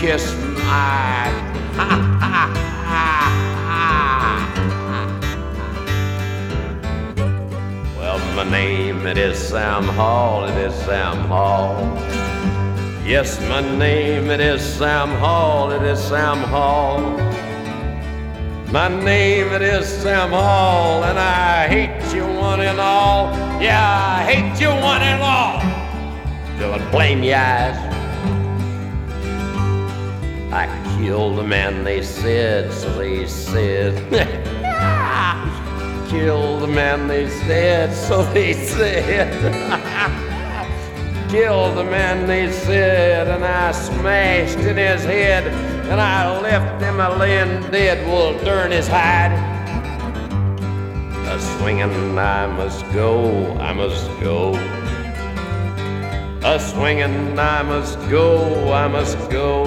kiss my Well, my name it is Sam Hall, it is Sam Hall. Yes, my name it is Sam Hall, it is Sam Hall. My name it is Sam Hall, and I hate you one and all. Yeah, I hate you one and all. Till I blame your eyes. I killed the man, they said, so they said. Killed the man, they said, so they said. Killed the man, they said, and I smashed in his head, and I left him a laying dead. Well, darn his hide. A swinging, I must go, I must go. A swinging, I must go, I must go.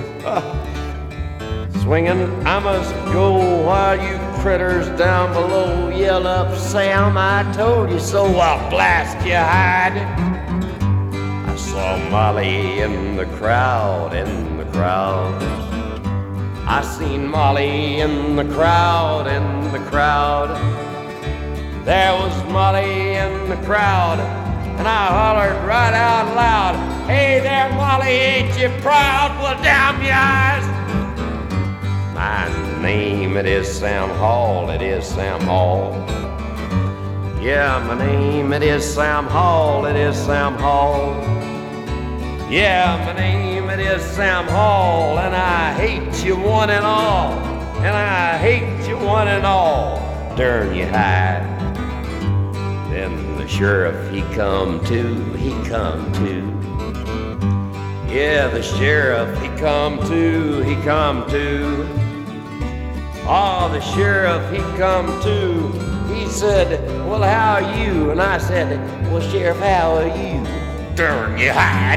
Swinging, I must go while you critters down below yell up, Sam, I told you so. I'll blast your hide. I saw Molly in the crowd, in the crowd. I seen Molly in the crowd, in the crowd. There was Molly in the crowd, and I hollered right out loud, hey there, Molly, ain't you proud? Well, damn your eyes. My name, it is Sam Hall, it is Sam Hall. Yeah, my name, it is Sam Hall, it is Sam Hall. Yeah, my name, it is Sam Hall, and I hate you one and all. And I hate you one and all. Darn you hide. Then the sheriff, he come too, he come too. Yeah, the sheriff, he come too, he come too. Oh, the sheriff, he come too. He said, well, how are you? And I said, well, Sheriff, how are you? Darn you hide.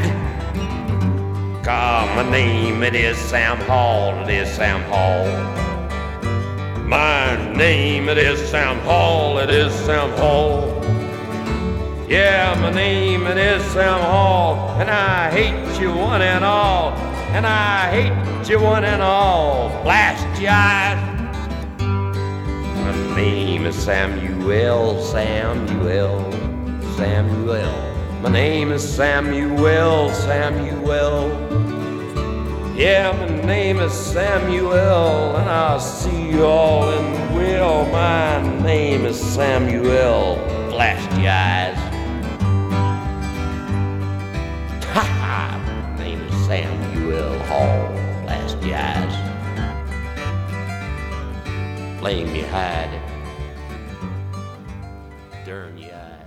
God, my name, it is Sam Hall, it is Sam Hall. My name, it is Sam Hall, it is Sam Hall. Yeah, my name, it is Sam Hall, and I hate you one and all. And I hate you one and all. Blast your eyes. My name is Samuel, Samuel, Samuel. My name is Samuel, Samuel. Yeah, my name is Samuel, and I'll see you all in the will. My name is Samuel. Blast your eyes. Ha ha! My name is Samuel Hall. Blast your eyes. Flame your hide. Darn your eyes.